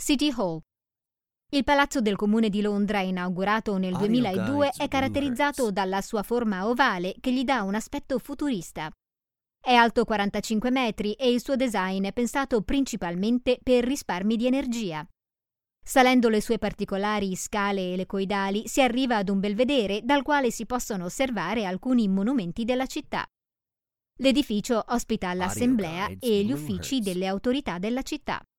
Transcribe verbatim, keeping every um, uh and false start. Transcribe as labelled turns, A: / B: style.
A: City Hall. Il palazzo del Comune di Londra, inaugurato nel duemiladue, è caratterizzato dalla sua forma ovale che gli dà un aspetto futurista. È alto quarantacinque metri e il suo design è pensato principalmente per risparmi di energia. Salendo le sue particolari scale elicoidali si arriva ad un belvedere dal quale si possono osservare alcuni monumenti della città. L'edificio ospita l'assemblea e gli uffici delle autorità della città.